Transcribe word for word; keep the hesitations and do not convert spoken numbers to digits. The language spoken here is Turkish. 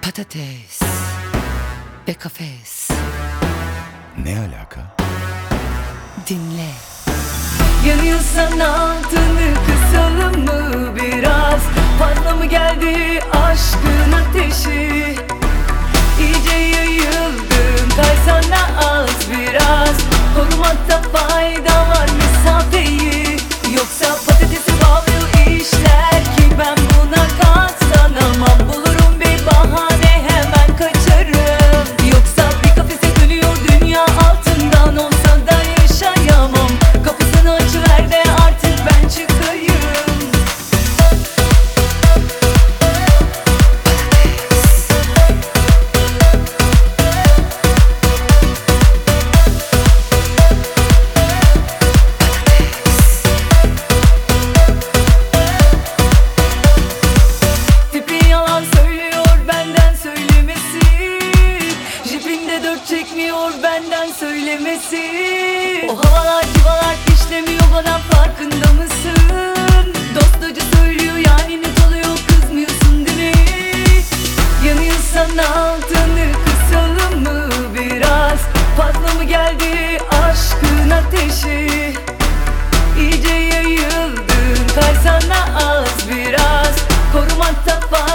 Patates ve kafes. Ne alaka? Dinle. Yanıyorsan altını kısalım mı biraz? Fazla mı geldi aşkın ateşi? İyice yayıldım, kaysana az biraz. Korumakta fayda var mesafeyi. Yoksa patatesi bağlıyor işler ki ben buna katlanamam. Bulurum bir bahane, hemen kaçarım. Yoksa bir kafese dönüyor dünya, altından olsa da yaşayamam. Kapısını açıver de artık ben çıkayım. Tipi yalan söylüyor, benden söylemesi. Jipinde dört çekmiyor, benden söylemesi. O havalar civalar işlemiyor bana, farkında mısın? Dost acı söylüyor, yani net oluyor, kızmıyorsun değil mi? Yanıyorsan altını kısalım mı biraz? Fazla mı geldi aşkın ateşi? İyice yayıldın, kaysana az biraz. Korumakta fayda